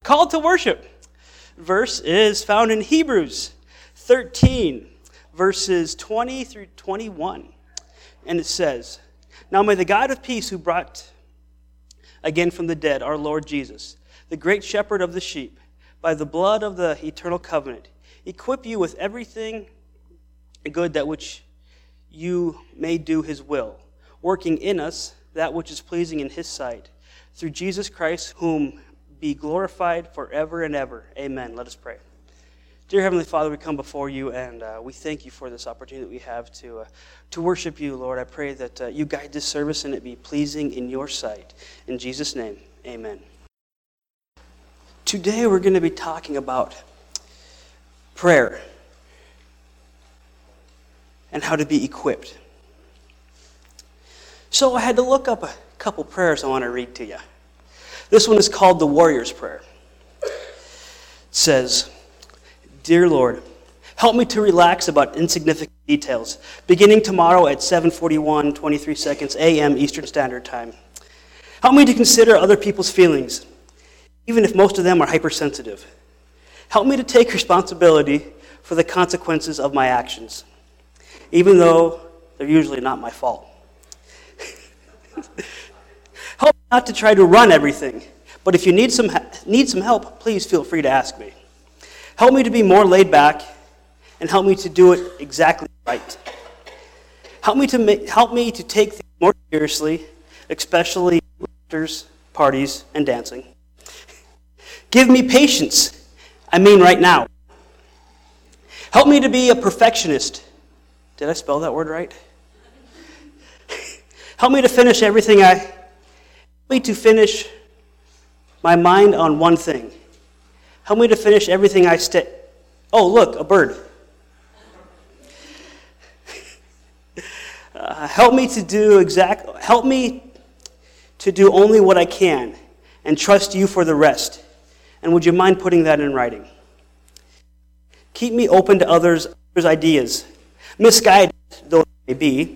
Call to worship verse is found in Hebrews 13, verses 20 through 21. And it says, "Now may the God of peace, who brought again from the dead our Lord Jesus, the great shepherd of the sheep, by the blood of the eternal covenant, equip you with everything good that which you may do his will, working in us that which is pleasing in his sight, through Jesus Christ, whom be glorified forever and ever. Amen." Let us pray. Dear Heavenly Father, we come before you, and we thank you for this opportunity that we have to worship you, Lord. I pray that you guide this service and it be pleasing in your sight. In Jesus' name, amen. Today we're going to be talking about prayer and how to be equipped. So I had to look up a couple prayers I want to read to you. This one is called the Warrior's Prayer. It says, "Dear Lord, help me to relax about insignificant details, beginning tomorrow at 7:41:23 a.m. Eastern Standard Time. Help me to consider other people's feelings, even if most of them are hypersensitive. Help me to take responsibility for the consequences of my actions, even though they're usually not my fault. Help me not to try to run everything, but if you need some help, please feel free to ask me. Help me to be more laid back, and help me to do it exactly right. Help me to take things more seriously, especially actors, parties, and dancing. Give me patience, I mean right now. Help me to be a perfectionist." Did I spell that word right? Help me to finish my mind on one thing. Help me to finish everything Oh, look, a bird. Help me to do only what I can and trust you for the rest. And would you mind putting that in writing? Keep me open to others' ideas, misguided though they may be.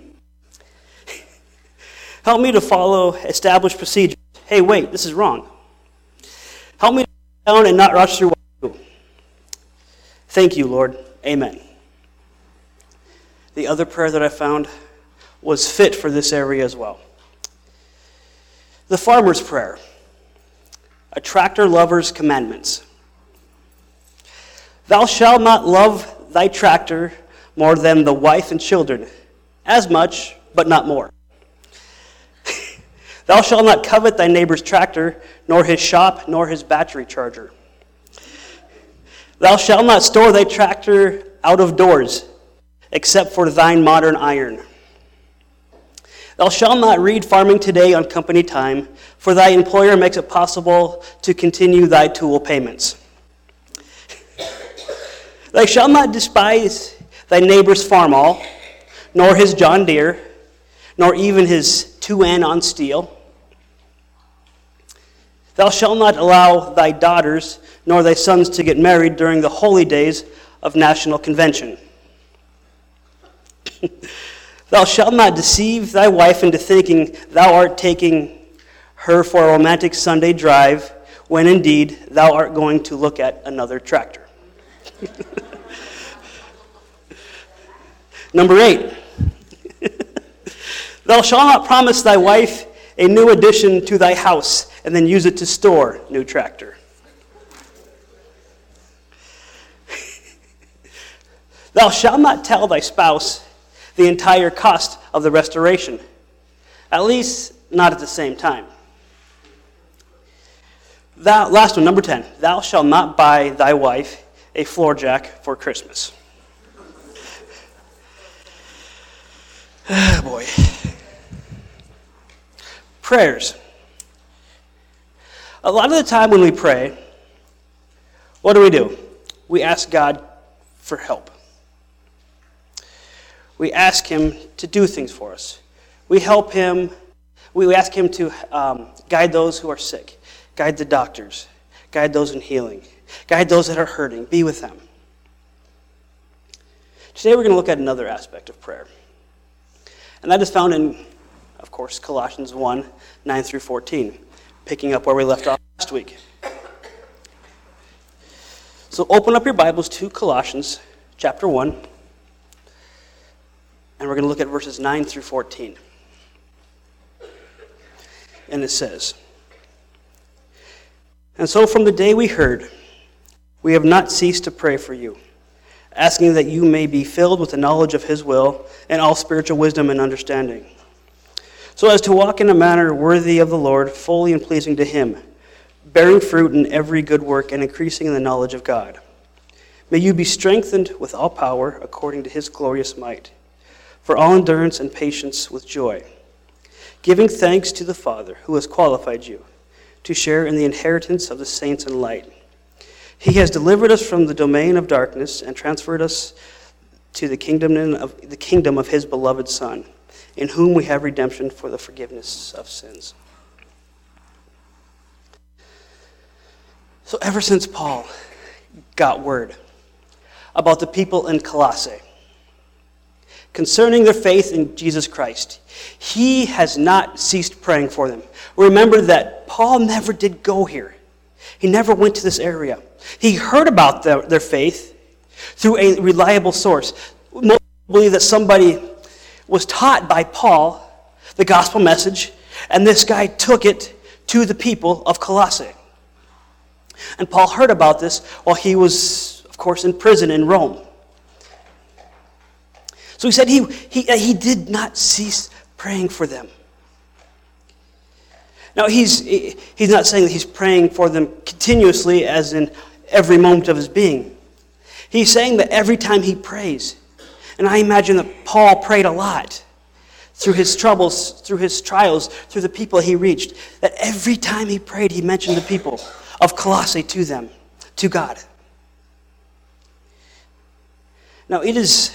Help me to follow established procedures. Hey, wait, this is wrong. Help me to sit down and not rush through what I do. Thank you, Lord. Amen. The other prayer that I found was fit for this area as well. The Farmer's Prayer. A tractor lover's commandments. "Thou shalt not love thy tractor more than the wife and children, as much, but not more. Thou shalt not covet thy neighbor's tractor, nor his shop, nor his battery charger. Thou shalt not store thy tractor out of doors, except for thine modern iron. Thou shalt not read Farming Today on company time, for thy employer makes it possible to continue thy tool payments. Thou shalt not despise thy neighbor's farm-all, nor his John Deere, nor even his 2N on steel. Thou shalt not allow thy daughters nor thy sons to get married during the holy days of National Convention. Thou shalt not deceive thy wife into thinking thou art taking her for a romantic Sunday drive, when indeed thou art going to look at another tractor." Number 8. Thou shalt not promise thy wife a new addition to thy house and then use it to store new tractor. Thou shalt not tell thy spouse the entire cost of the restoration, at least not at the same time. Last one, number 10. Thou shalt not buy thy wife a floor jack for Christmas. Oh boy. Prayers. A lot of the time when we pray, what do? We ask God for help. We ask him to do things for us. We ask him to guide those who are sick, guide the doctors, guide those in healing, guide those that are hurting, be with them. Today we're going to look at another aspect of prayer. And that is found in, of course, Colossians 1, 9 through 14, picking up where we left off last week. So open up your Bibles to Colossians chapter 1, and we're going to look at verses 9 through 14. And it says, "And so from the day we heard, we have not ceased to pray for you, asking that you may be filled with the knowledge of his will and all spiritual wisdom and understanding, so as to walk in a manner worthy of the Lord, fully and pleasing to him, bearing fruit in every good work and increasing in the knowledge of God. May you be strengthened with all power according to his glorious might, for all endurance and patience with joy, giving thanks to the Father who has qualified you to share in the inheritance of the saints in light. He has delivered us from the domain of darkness and transferred us to the kingdom of his beloved Son, in whom we have redemption for the forgiveness of sins." So ever since Paul got word about the people in Colossae concerning their faith in Jesus Christ, he has not ceased praying for them. Remember that Paul never did go here. He never went to this area. He heard about their faith through a reliable source. Most believe that somebody was taught by Paul the gospel message, and this guy took it to the people of Colossae. And Paul heard about this while he was, of course, in prison in Rome. So he said he did not cease praying for them. Now, he's not saying that he's praying for them continuously, as in every moment of his being. He's saying that every time he prays, and I imagine that Paul prayed a lot through his troubles, through his trials, through the people he reached, that every time he prayed, he mentioned the people of Colossae to them, to God. Now, it is...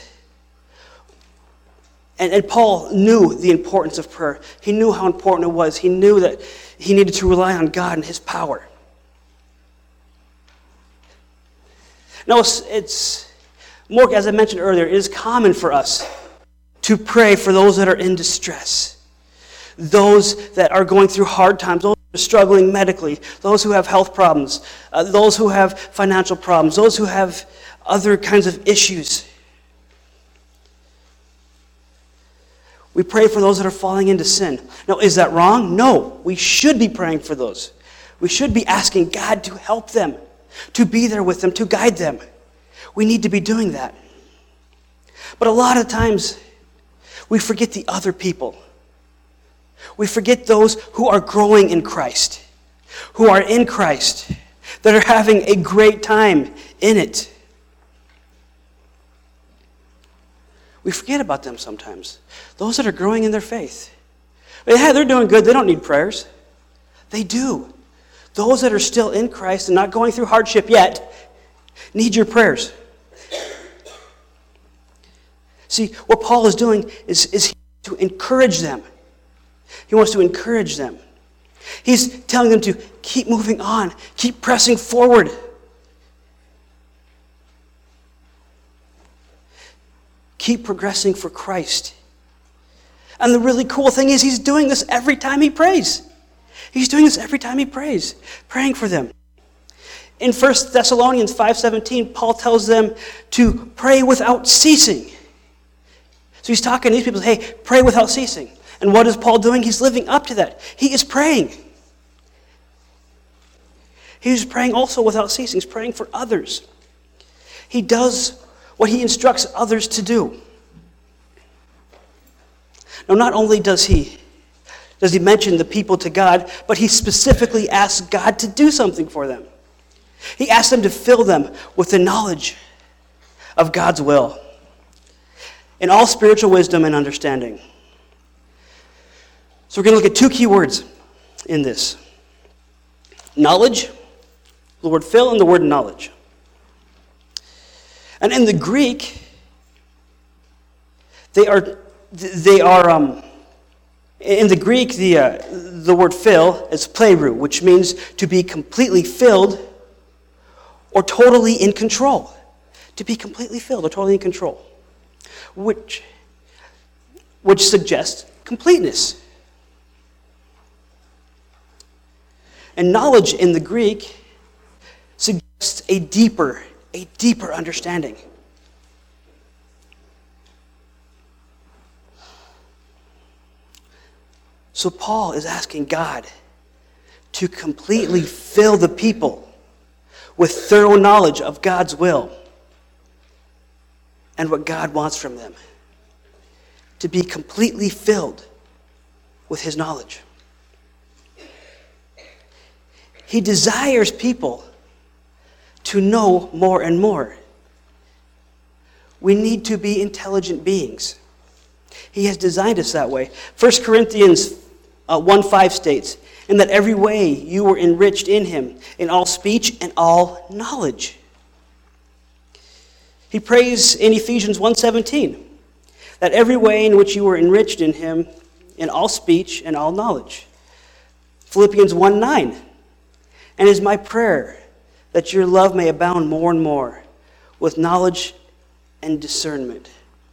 And Paul knew the importance of prayer. He knew how important it was. He knew that he needed to rely on God and his power. Now, it's more, as I mentioned earlier, it is common for us to pray for those that are in distress, those that are going through hard times, those who are struggling medically, those who have health problems, those who have financial problems, those who have other kinds of issues. We pray for those that are falling into sin. Now, is that wrong? No. We should be praying for those. We should be asking God to help them, to be there with them, to guide them. We need to be doing that. But a lot of times, we forget the other people. We forget those who are growing in Christ, who are in Christ, that are having a great time in it. We forget about them sometimes. Those that are growing in their faith. Yeah, they're doing good. They don't need prayers. They do. Those that are still in Christ and not going through hardship yet need your prayers. See, what Paul is doing is to encourage them. He wants to encourage them. He's telling them to keep moving on, keep pressing forward. Keep progressing for Christ. And the really cool thing is he's doing this every time he prays. He's doing this every time he prays, praying for them. In 1 Thessalonians 5:17, Paul tells them to pray without ceasing. So he's talking to these people, hey, pray without ceasing. And what is Paul doing? He's living up to that. He is praying. He's praying also without ceasing. He's praying for others. He does what he instructs others to do. Now, not only does he mention the people to God, but he specifically asks God to do something for them. He asks them to fill them with the knowledge of God's will in all spiritual wisdom and understanding. So we're going to look at two key words in this. Knowledge, the word fill, and the word knowledge. And in the Greek, the word fill is plerou, which means to be completely filled or totally in control. To be completely filled or totally in control. Which suggests completeness. And knowledge in the Greek suggests a deeper a deeper understanding. So Paul is asking God to completely fill the people with thorough knowledge of God's will and what God wants from them. To be completely filled with his knowledge. He desires people to know more and more. We need to be intelligent beings. He has designed us that way. 1 Corinthians 1:5 states, "In that every way you were enriched in him, in all speech and all knowledge." He prays in Ephesians 1:17, that every way in which you were enriched in him, in all speech and all knowledge. Philippians 1:9, "And it is my prayer that your love may abound more and more with knowledge and discernment."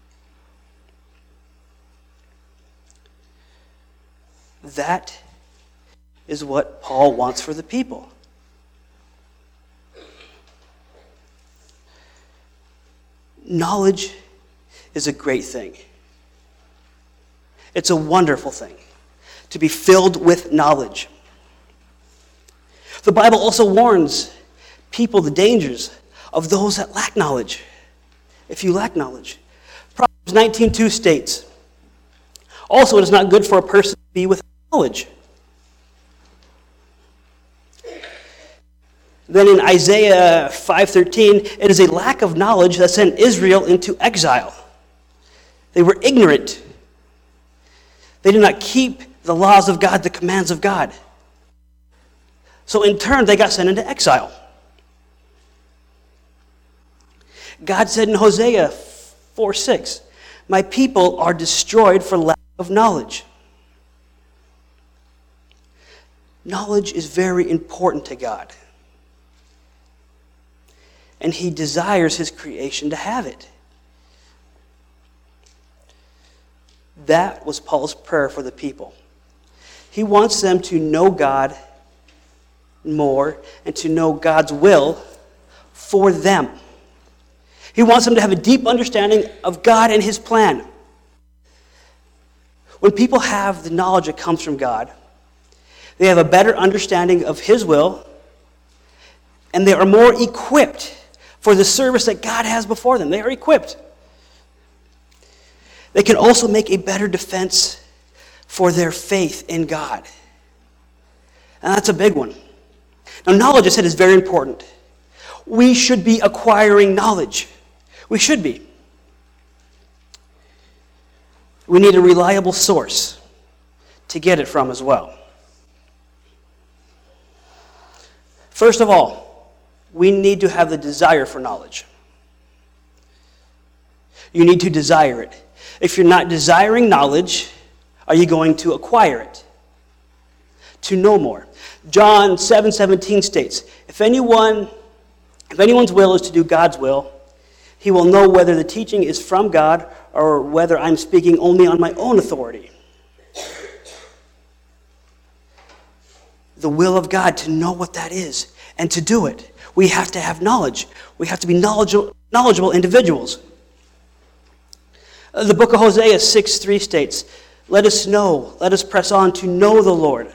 That is what Paul wants for the people. Knowledge is a great thing. It's a wonderful thing to be filled with knowledge. The Bible also warns people the dangers of those that lack knowledge. If you lack knowledge. Proverbs 19:2 states, "Also it is not good for a person to be without knowledge." Then in Isaiah 5:13, "It is a lack of knowledge that sent Israel into exile." They were ignorant. They did not keep the laws of God, the commands of God. So in turn, they got sent into exile. God said in Hosea 4:6, "My people are destroyed for lack of knowledge." Knowledge is very important to God. And he desires his creation to have it. That was Paul's prayer for the people. He wants them to know God more and to know God's will for them. He wants them to have a deep understanding of God and his plan. When people have the knowledge that comes from God, they have a better understanding of his will, and they are more equipped for the service that God has before them. They are equipped. They can also make a better defense for their faith in God. And that's a big one. Now, knowledge, I said, is very important. We should be acquiring knowledge. We should be. We need a reliable source to get it from as well. First of all, we need to have the desire for knowledge. You need to desire it. If you're not desiring knowledge, are you going to acquire it? To know more. John 7:17 states, if anyone's will is to do God's will, he will know whether the teaching is from God or whether I'm speaking only on my own authority. The will of God, to know what that is and to do it. We have to have knowledge. We have to be knowledgeable individuals. The book of Hosea 6:3 states, let us press on to know the Lord.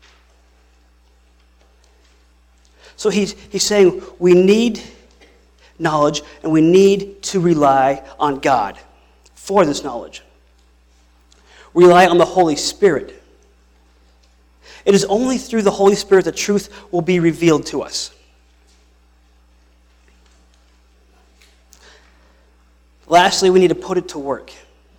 So he's saying we need knowledge and we need to rely on God for this knowledge. Rely on the Holy Spirit. It is only through the Holy Spirit that truth will be revealed to us. Lastly, we need to put it to work.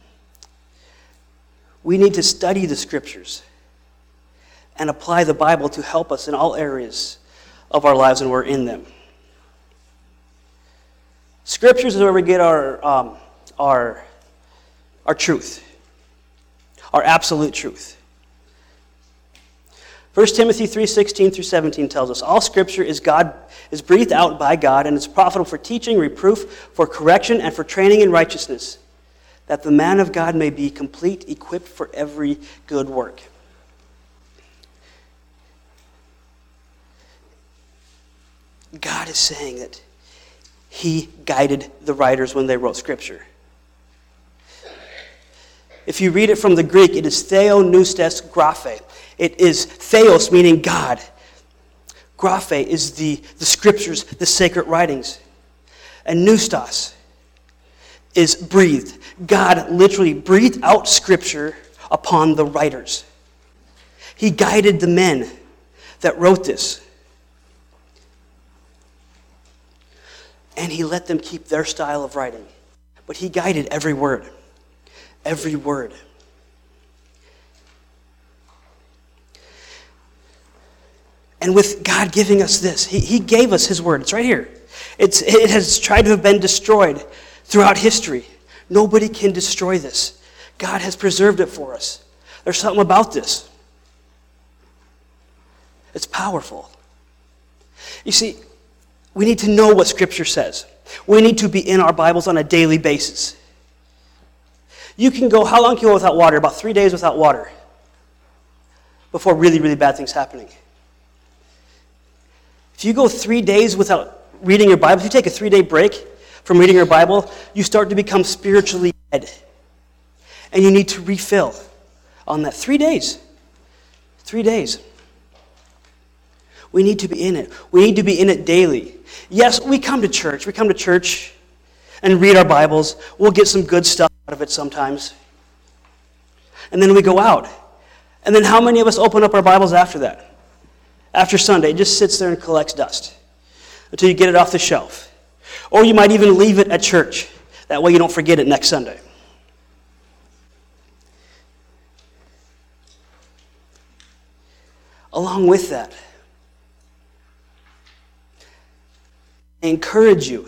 We need to study the Scriptures and apply the Bible to help us in all areas of our lives when we're in them. Scriptures is where we get our truth, our absolute truth. 1 Timothy 3:16 through 17 tells us, all Scripture is breathed out by God and is profitable for teaching, reproof, for correction, and for training in righteousness, that the man of God may be complete, equipped for every good work. God is saying that He guided the writers when they wrote Scripture. If you read it from the Greek, it is theopneustos graphe. It is theos, meaning God. Graphe is the Scriptures, the sacred writings. And pneustos is breathed. God literally breathed out Scripture upon the writers. He guided the men that wrote this. And he let them keep their style of writing. But he guided every word. Every word. And with God giving us this, he gave us his word. It's right here. It has tried to have been destroyed throughout history. Nobody can destroy this. God has preserved it for us. There's something about this. It's powerful. You see, we need to know what Scripture says. We need to be in our Bibles on a daily basis. You can go, how long can you go without water? About 3 days without water before really, really bad things happening. If you go 3 days without reading your Bible, if you take a 3-day break from reading your Bible, you start to become spiritually dead. And you need to refill on that. 3 days. 3 days. We need to be in it. We need to be in it daily. Yes, we come to church. We come to church and read our Bibles. We'll get some good stuff out of it sometimes. And then we go out. And then how many of us open up our Bibles after that? After Sunday, it just sits there and collects dust until you get it off the shelf. Or you might even leave it at church. That way you don't forget it next Sunday. Along with that, I encourage you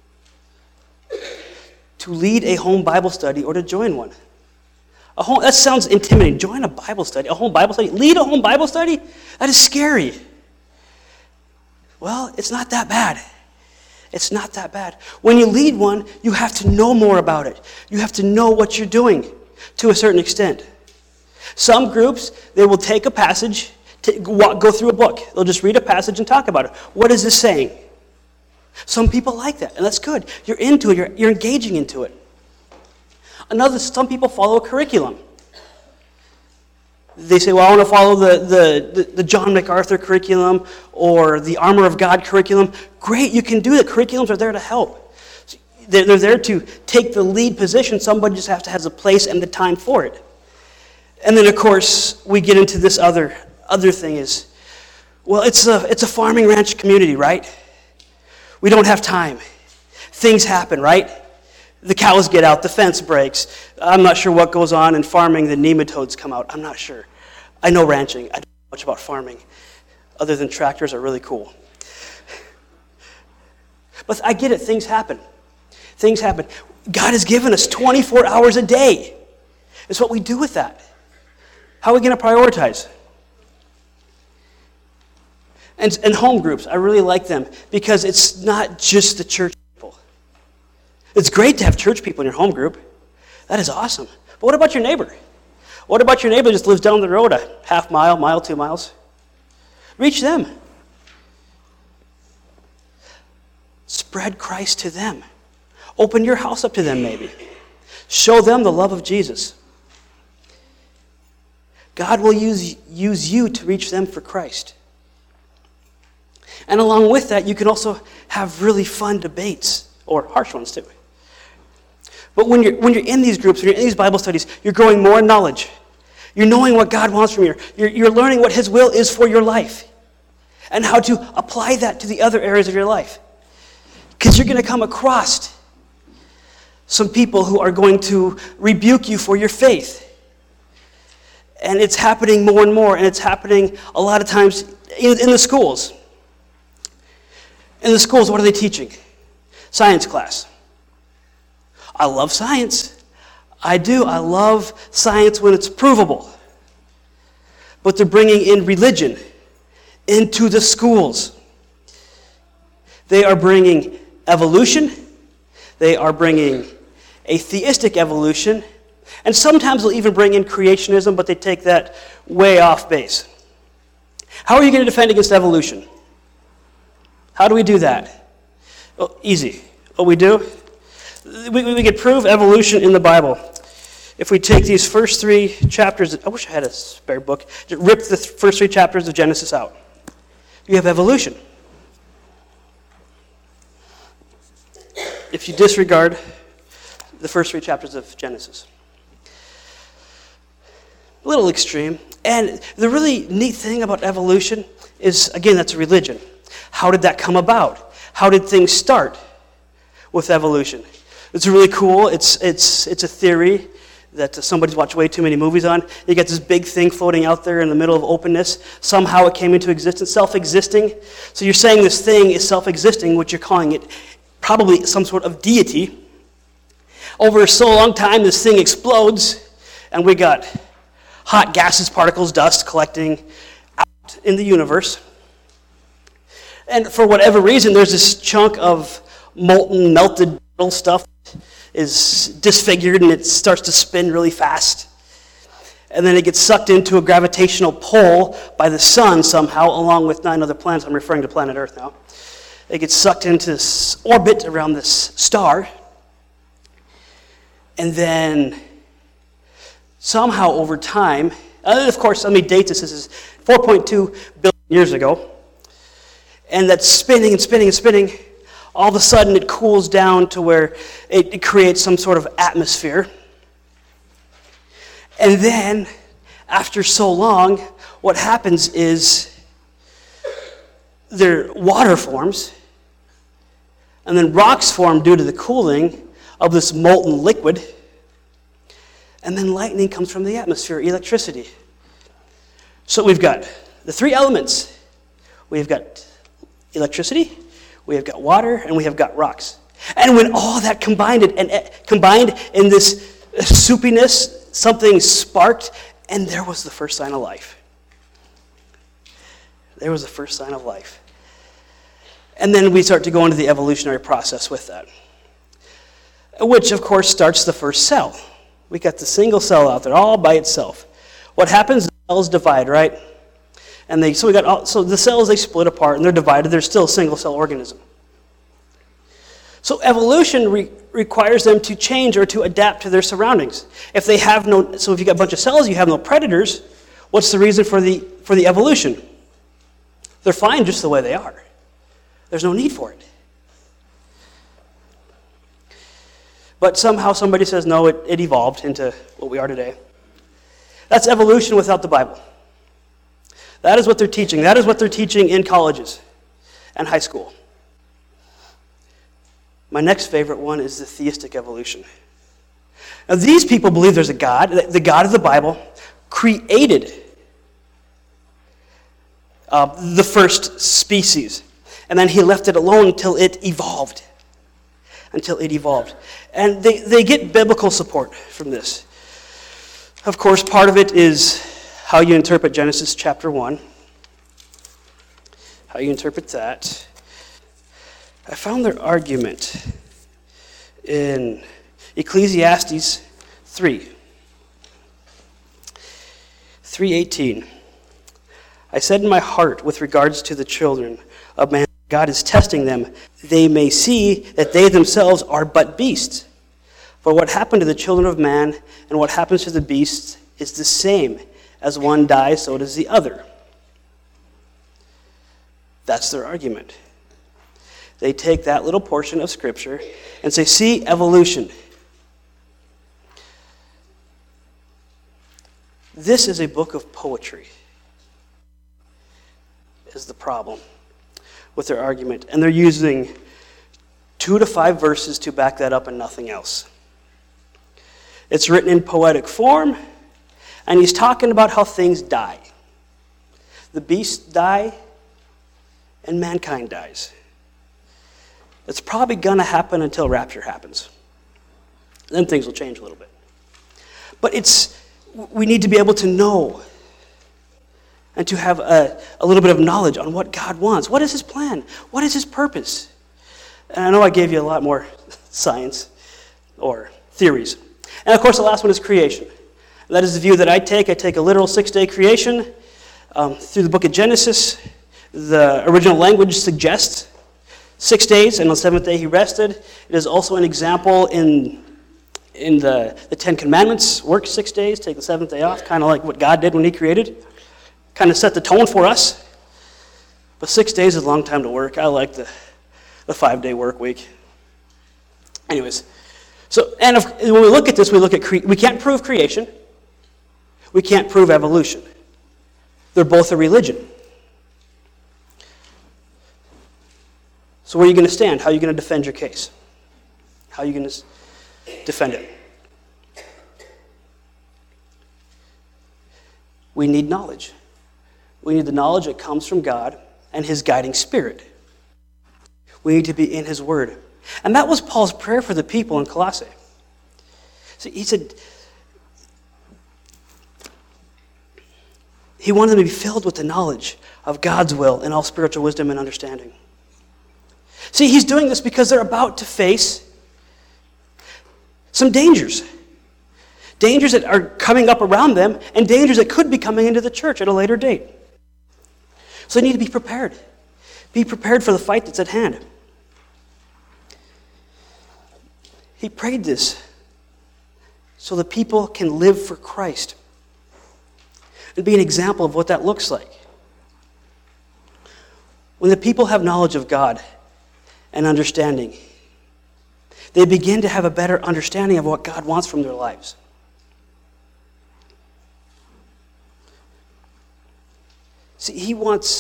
to lead a home Bible study or to join one. That sounds intimidating. Join a Bible study, a home Bible study. Lead a home Bible study? That is scary. Well, it's not that bad. It's not that bad. When you lead one, you have to know more about it. You have to know what you're doing to a certain extent. Some groups, they will take a passage, go through a book. They'll just read a passage and talk about it. What is this saying? Some people like that, and that's good. You're into it. You're engaging into it. Some people follow a curriculum. They say, well, I want to follow the John MacArthur curriculum or the Armor of God curriculum. Great, you can do that. Curriculums are there to help. They're there to take the lead position. Somebody just has to have the place and the time for it. And then, of course, we get into this other thing is, well, it's a farming ranch community, right? We don't have time. Things happen, right? The cows get out, the fence breaks. I'm not sure what goes on in farming. The nematodes come out. I'm not sure. I know ranching. I don't know much about farming, other than tractors are really cool. But I get it. Things happen. Things happen. God has given us 24 hours a day. It's what we do with that. How are we going to prioritize? And home groups, I really like them because it's not just the church people. It's great to have church people in your home group. That is awesome. But what about your neighbor? What about your neighbor that just lives down the road a half mile, 2 miles? Reach them. Spread Christ to them. Open your house up to them maybe. Show them the love of Jesus. God will use you to reach them for Christ. And along with that, you can also have really fun debates, or harsh ones too. But when you're in these groups, when you're in these Bible studies, you're growing more in knowledge. You're knowing what God wants from you. You're learning what His will is for your life and how to apply that to the other areas of your life. Because you're going to come across some people who are going to rebuke you for your faith. And it's happening more and more, and it's happening a lot of times in the schools. In the schools, what are they teaching? Science class. I love science. I do. I love science when it's provable. But they're bringing in religion into the schools. They are bringing evolution. They are bringing a theistic evolution. And sometimes they'll even bring in creationism, but they take that way off base. How are you going to defend against evolution? How do we do that? Well, easy. what we do? We could prove evolution in the Bible. If we take these first 3 chapters, I wish I had a spare book, just rip the first 3 chapters of Genesis out. You have evolution. If you disregard the first 3 chapters of Genesis. A little extreme. And the really neat thing about evolution is, again, that's a religion. How did that come about? How did things start with evolution? It's really cool. It's a theory that somebody's watched way too many movies on. You get this big thing floating out there in the middle of openness. Somehow it came into existence, self-existing. So you're saying this thing is self-existing, which you're calling it probably some sort of deity. Over so long time, this thing explodes, and we got hot gases, particles, dust collecting out in the universe. And for whatever reason, there's this chunk of molten, melted metal stuff that is disfigured, and it starts to spin really fast. And then it gets sucked into a gravitational pull by the sun somehow, along with 9 other planets. I'm referring to planet Earth now. It gets sucked into this orbit around this star. And then somehow over time, of course, let me date this. This is 4.2 billion years ago. And that's spinning and spinning and spinning. All of a sudden it cools down to where it creates some sort of atmosphere. And then, after so long, what happens is water forms, and then rocks form due to the cooling of this molten liquid, and then lightning comes from the atmosphere, electricity. So we've got the 3 elements. We've got electricity, we have got water, and we have got rocks. And when all that combined in this soupiness, something sparked, and there was the first sign of life. There was the first sign of life. And then we start to go into the evolutionary process with that, which, of course, starts the first cell. We got the single cell out there all by itself. What happens? The cells divide, right? And so the cells, they split apart and they're divided. They're still a single cell organism. So evolution requires them to change or to adapt to their surroundings. If you got a bunch of cells, you have no predators. What's the reason for the evolution? They're fine just the way they are. There's no need for it. But somehow somebody says, no, it evolved into what we are today. That's evolution without the Bible. That is what they're teaching. That is what they're teaching in colleges and high school. My next favorite one is the theistic evolution. Now, these people believe there's a God. The God of the Bible created the first species. And then he left it alone until it evolved. And they get biblical support from this. Of course, part of it is how you interpret Genesis chapter 1. How you interpret that. I found their argument in Ecclesiastes 3:18. I said in my heart with regards to the children of man, God is testing them. They may see that they themselves are but beasts. For what happened to the children of man and what happens to the beasts is the same. As one dies, so does the other. That's their argument. They take that little portion of Scripture and say, see, evolution. This is a book of poetry, is the problem with their argument. And they're using 2 to 5 verses to back that up and nothing else. It's written in poetic form, and he's talking about how things die. The beasts die, and mankind dies. It's probably going to happen until rapture happens. Then things will change a little bit. But we need to be able to know and to have a little bit of knowledge on what God wants. What is his plan? What is his purpose? And I know I gave you a lot more science or theories. And of course, the last one is creation. That is the view that I take. I take a literal 6-day creation through the book of Genesis. The original language suggests 6 days, and on the seventh day he rested. It is also an example in the Ten Commandments. Work 6 days, take the seventh day off, kind of like what God did when he created. Kind of set the tone for us. But 6 days is a long time to work. I like the 5-day work week. Anyways, when we look at this, we can't prove creation. We can't prove evolution. They're both a religion. So where are you going to stand? How are you going to defend your case? How are you going to defend it? We need knowledge. We need the knowledge that comes from God and his guiding spirit. We need to be in his word. And that was Paul's prayer for the people in Colossae. So he said, he wanted them to be filled with the knowledge of God's will and all spiritual wisdom and understanding. See, he's doing this because they're about to face some dangers. Dangers that are coming up around them and dangers that could be coming into the church at a later date. So they need to be prepared. Be prepared for the fight that's at hand. He prayed this so the people can live for Christ and be an example of what that looks like. When the people have knowledge of God and understanding, they begin to have a better understanding of what God wants from their lives. See,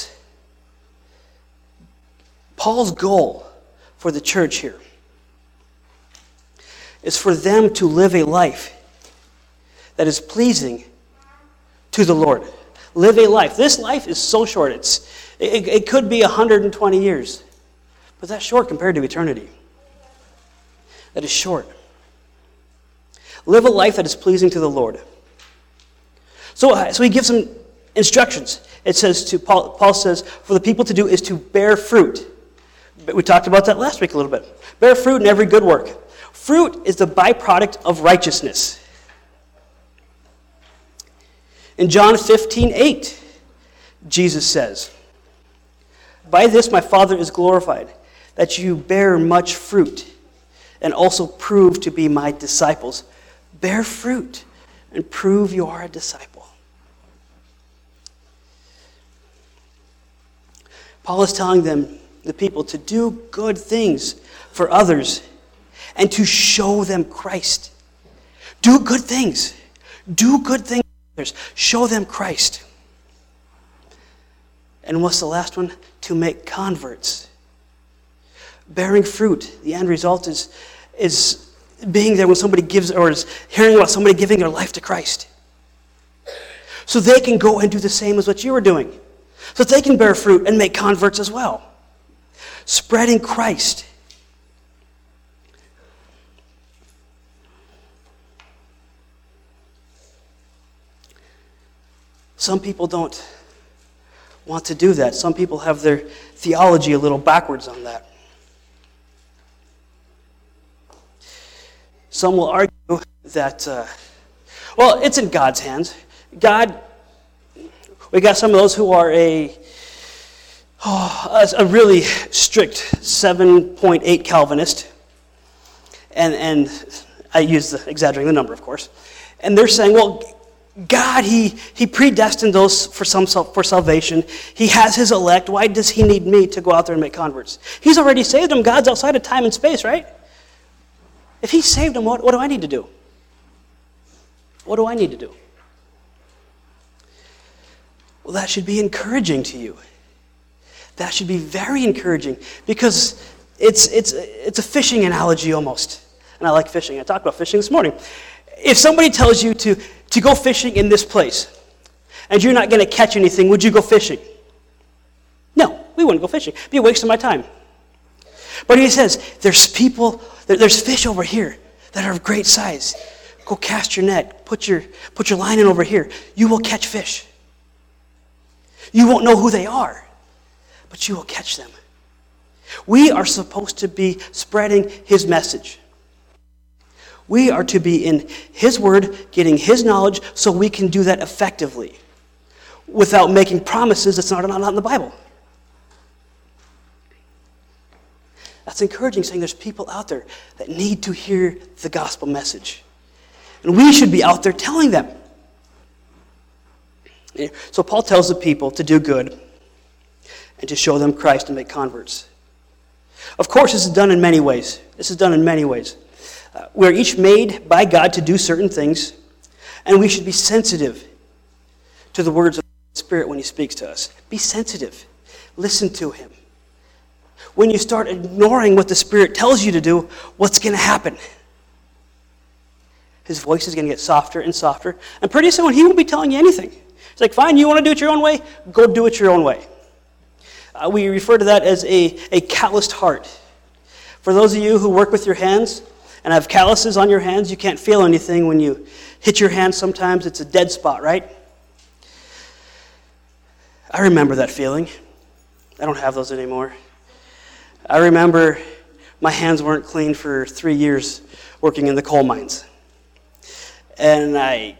Paul's goal for the church here is for them to live a life that is pleasing to the Lord. Live a life. This life is so short. It could be 120 years. But that's short compared to eternity. That is short. Live a life that is pleasing to the Lord. So he gives them instructions. It says Paul says, for the people to do is to bear fruit. We talked about that last week a little bit. Bear fruit in every good work. Fruit is the byproduct of righteousness. In John 15:8, Jesus says, by this my Father is glorified, that you bear much fruit and also prove to be my disciples. Bear fruit and prove you are a disciple. Paul is telling them, the people, to do good things for others and to show them Christ. Do good things. Do good things for others. Show them Christ. And what's the last one? To make converts. Bearing fruit. The end result is being there when somebody gives, or is hearing about somebody giving their life to Christ. So they can go and do the same as what you were doing. So they can bear fruit and make converts as well. Spreading Christ. Some people don't want to do that. Some people have their theology a little backwards on that. Some will argue that, it's in God's hands. We got some of those who are a really strict 7.8 Calvinist, and I exaggerating the number, of course. And they're saying, well, God, He predestined those for salvation. He has His elect. Why does He need me to go out there and make converts? He's already saved them. God's outside of time and space, right? If He saved them, what do I need to do? What do I need to do? Well, that should be encouraging to you. That should be very encouraging, because it's a fishing analogy almost. And I like fishing. I talked about fishing this morning. If somebody tells you to go fishing in this place, and you're not going to catch anything, would you go fishing? No, we wouldn't go fishing. It'd be a waste of my time. But he says, there's fish over here that are of great size. Go cast your net. Put your line in over here. You will catch fish. You won't know who they are, but you will catch them. We are supposed to be spreading His message. We are to be in His Word, getting His knowledge, so we can do that effectively without making promises that's not in the Bible. That's encouraging, saying there's people out there that need to hear the gospel message. And we should be out there telling them. So Paul tells the people to do good and to show them Christ and make converts. Of course, this is done in many ways. We're each made by God to do certain things, and we should be sensitive to the words of the Spirit when He speaks to us. Be sensitive. Listen to Him. When you start ignoring what the Spirit tells you to do, what's going to happen? His voice is going to get softer and softer, and pretty soon He won't be telling you anything. It's like, fine, you want to do it your own way? Go do it your own way. We refer to that as a calloused heart. For those of you who work with your hands and have calluses on your hands, you can't feel anything when you hit your hand. Sometimes it's a dead spot, right? I remember that feeling. I don't have those anymore. I remember my hands weren't clean for 3 years working in the coal mines. And they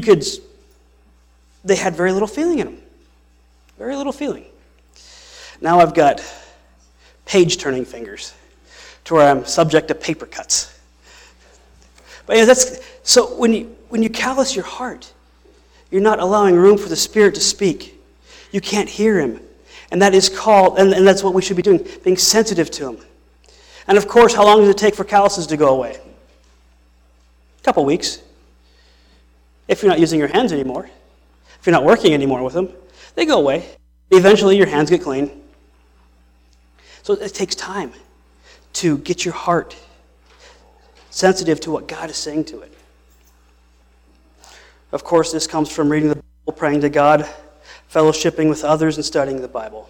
had very little feeling in them. Very little feeling. Now I've got page-turning fingers to where I'm subject to paper cuts. But yeah, so when you callous your heart, you're not allowing room for the Spirit to speak. You can't hear Him. And that is called, and that's what we should be doing, being sensitive to Him. And of course, how long does it take for calluses to go away? A couple weeks. If you're not using your hands anymore, if you're not working anymore with them, they go away. Eventually, your hands get clean. So it takes time to get your heart sensitive to what God is saying to it. Of course, this comes from reading the Bible, praying to God, fellowshipping with others, and studying the Bible.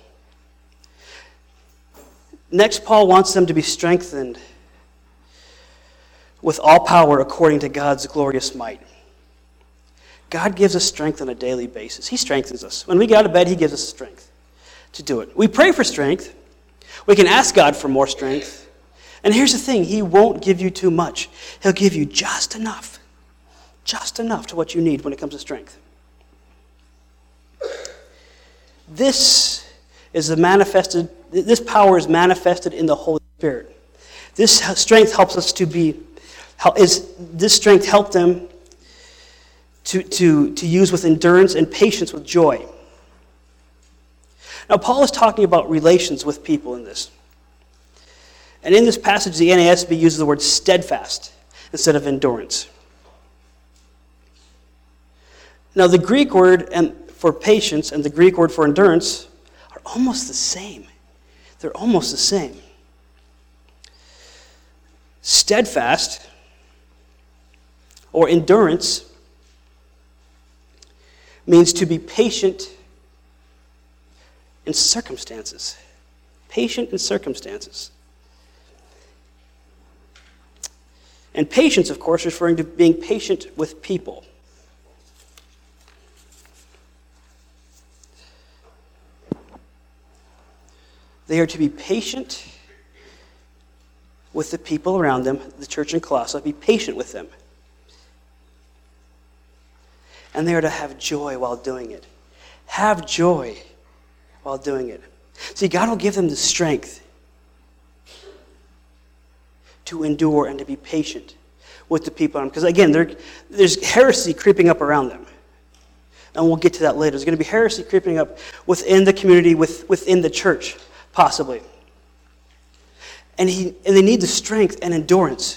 Next, Paul wants them to be strengthened with all power according to God's glorious might. God gives us strength on a daily basis. He strengthens us. When we get out of bed, He gives us strength to do it. We pray for strength. We can ask God for more strength. And here's the thing, He won't give you too much. He'll give you just enough to what you need when it comes to strength. This power is manifested in the Holy Spirit. This strength helps us this strength helped them to use with endurance and patience with joy. Now, Paul is talking about relations with people in this. And in this passage, the NASB uses the word steadfast instead of endurance. Now, the Greek word for patience and the Greek word for endurance are almost the same. They're almost the same. Steadfast or endurance means to be patient in circumstances. Patient in circumstances. And patience, of course, referring to being patient with people. They are to be patient with the people around them, the church in Colossae, be patient with them. And they are to have joy while doing it. Have joy while doing it. See, God will give them the strength to endure and to be patient with the people around them. Because again, there's heresy creeping up around them. And we'll get to that later. There's going to be heresy creeping up within the community, within the church, possibly. And they need the strength and endurance,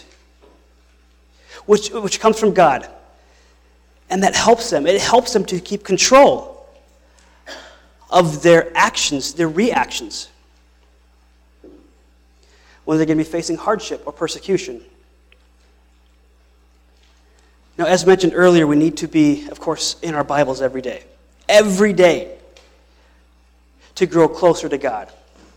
which comes from God. And that helps them. It helps them to keep control of their actions, their reactions, when they're going to be facing hardship or persecution. Now, as mentioned earlier, we need to be, of course, in our Bibles every day. Every day. To grow closer to God.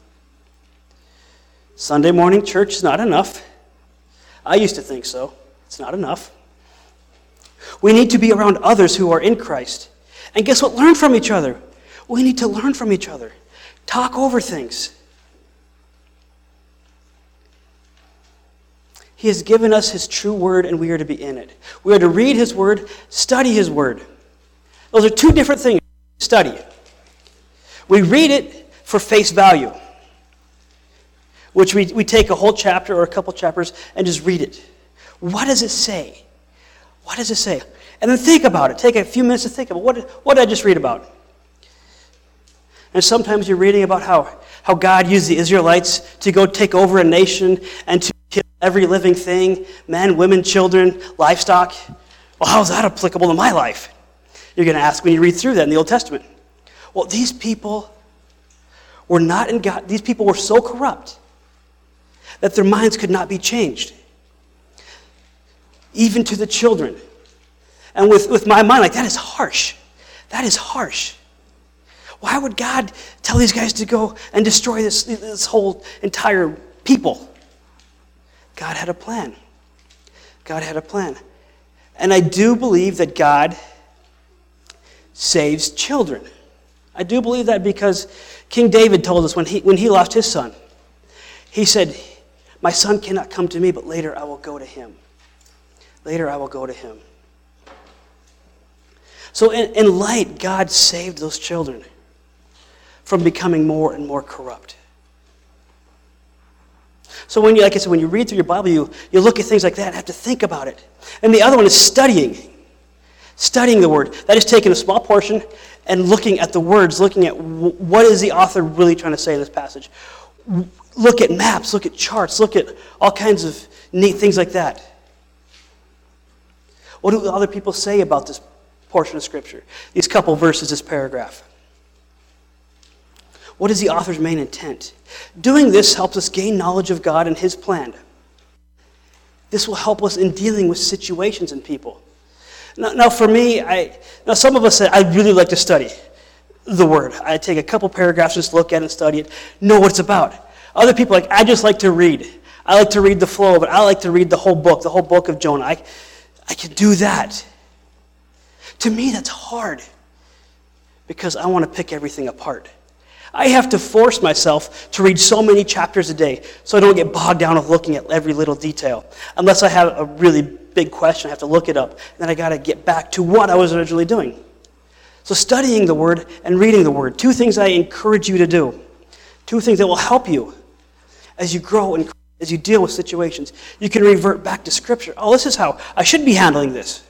Sunday morning church is not enough. I used to think so. It's not enough. We need to be around others who are in Christ. And guess what? Learn from each other. We need to learn from each other. Talk over things. He has given us His true word, and we are to be in it. We are to read His word, study His word. Those are two different things. Study. We read it for face value. which we take a whole chapter or a couple chapters and just read it. What does it say? What does it say? And then think about it. Take a few minutes to think about what did I just read about? And sometimes you're reading about how God used the Israelites to go take over a nation and to kill every living thing, men, women, children, livestock. Well, how is that applicable to my life? You're going to ask when you read through that in the Old Testament. Well, these people were not in God. These people were so corrupt that their minds could not be changed, even to the children. And with my mind, like, that is harsh. That is harsh. Why would God tell these guys to go and destroy this whole entire people? God had a plan. God had a plan. And I do believe that God saves children. I do believe that because King David told us when he lost his son, he said, "My son cannot come to me, but later I will go to him." Later I will go to him. So in light, God saved those children from becoming more and more corrupt. So when you read through your Bible, you look at things like that and have to think about it. And the other one is studying the Word. That is taking a small portion and looking at the words, looking at what is the author really trying to say in this passage. Look at maps, look at charts, look at all kinds of neat things like that. What do other people say about this portion of Scripture? These couple verses, this paragraph. What is the author's main intent? Doing this helps us gain knowledge of God and His plan. This will help us in dealing with situations and people. Now for me, some of us say, I really like to study the Word. I take a couple paragraphs, just look at it and study it, know what it's about. Other people are like, I just like to read. I like to read the flow, but I like to read the whole book of Jonah. I can do that. To me, that's hard because I want to pick everything apart. I have to force myself to read so many chapters a day so I don't get bogged down with looking at every little detail. Unless I have a really big question, I have to look it up. And then I got to get back to what I was originally doing. So studying the Word and reading the Word, two things I encourage you to do. Two things that will help you as you grow and as you deal with situations. You can revert back to Scripture. Oh, this is how I should be handling this.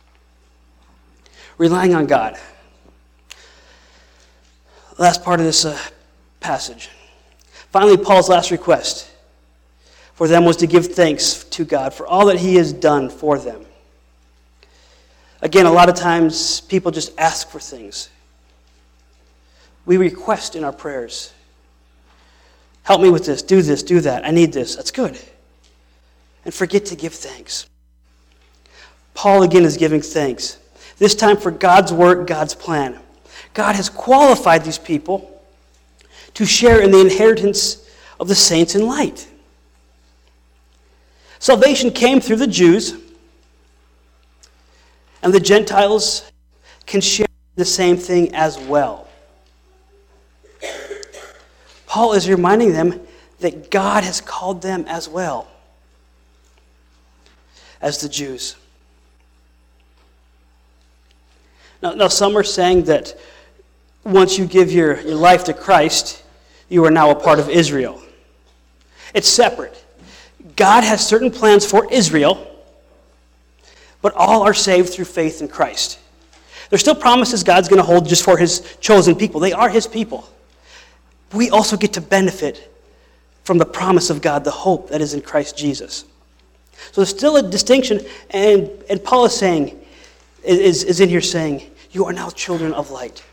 Relying on God. Last part of this passage. Finally, Paul's last request for them was to give thanks to God for all that He has done for them. Again, a lot of times people just ask for things. We request in our prayers. Help me with this, do that, I need this. That's good. And forget to give thanks. Paul again is giving thanks. This time for God's work, God's plan. God has qualified these people to share in the inheritance of the saints in light. Salvation came through the Jews, and the Gentiles can share the same thing as well. Paul is reminding them that God has called them as well as the Jews. Now some are saying that once you give your life to Christ, you are now a part of Israel. It's separate. God has certain plans for Israel, but all are saved through faith in Christ. There's still promises God's going to hold just for His chosen people. They are His people. We also get to benefit from the promise of God, the hope that is in Christ Jesus. So there's still a distinction, and Paul is saying, is in here saying, you are now children of light.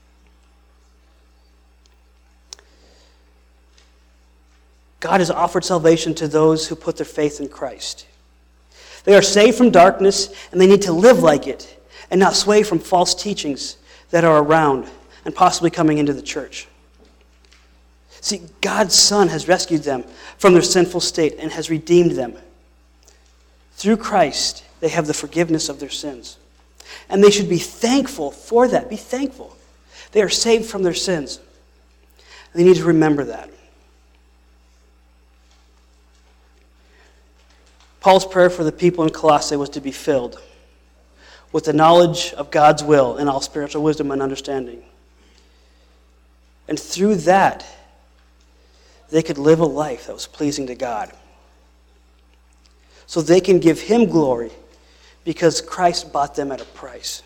God has offered salvation to those who put their faith in Christ. They are saved from darkness, and they need to live like it and not sway from false teachings that are around and possibly coming into the church. See, God's Son has rescued them from their sinful state and has redeemed them. Through Christ, they have the forgiveness of their sins. And they should be thankful for that. Be thankful. They are saved from their sins. They need to remember that. Paul's prayer for the people in Colossae was to be filled with the knowledge of God's will and all spiritual wisdom and understanding. And through that, they could live a life that was pleasing to God. So they can give him glory because Christ bought them at a price.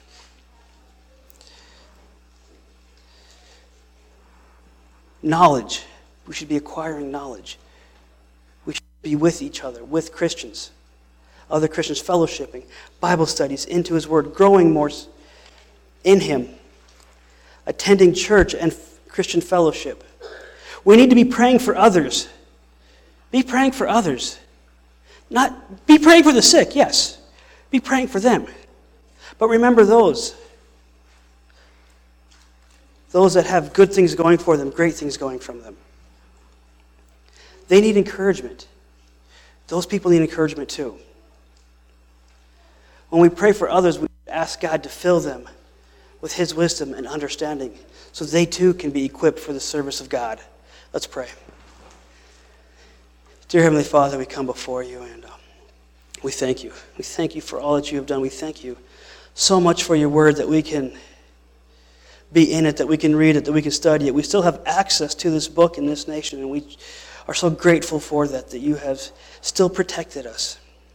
Knowledge. We should be acquiring knowledge. We should be with each other, with Christians, other Christians, fellowshipping, Bible studies, into his word, growing more in him, attending church and Christian fellowship. We need to be praying for others. Be praying for others. Not be praying for the sick, yes. Be praying for them. But remember those that have good things going for them, great things going from them. They need encouragement. Those people need encouragement too. When we pray for others, we ask God to fill them with his wisdom and understanding so they too can be equipped for the service of God. Let's pray. Dear Heavenly Father, we come before you and we thank you. We thank you for all that you have done. We thank you so much for your word that we can be in it, that we can read it, that we can study it. We still have access to this book in this nation, and we are so grateful for that you have still protected us.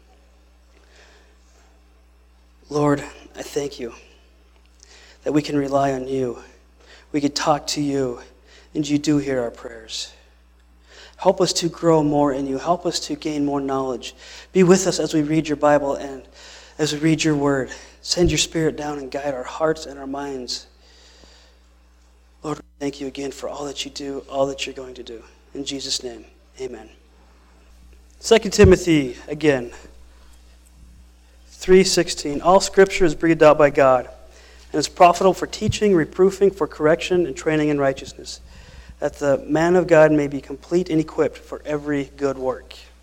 Lord, I thank you that we can rely on you. We can talk to you, and you do hear our prayers. Help us to grow more in you. Help us to gain more knowledge. Be with us as we read your Bible and as we read your word. Send your Spirit down and guide our hearts and our minds. Lord, thank you again for all that you do, all that you're going to do. In Jesus' name, amen. 2 Timothy, again, 3:16. All Scripture is breathed out by God and is profitable for teaching, reproofing, for correction, and training in righteousness, that the man of God may be complete and equipped for every good work.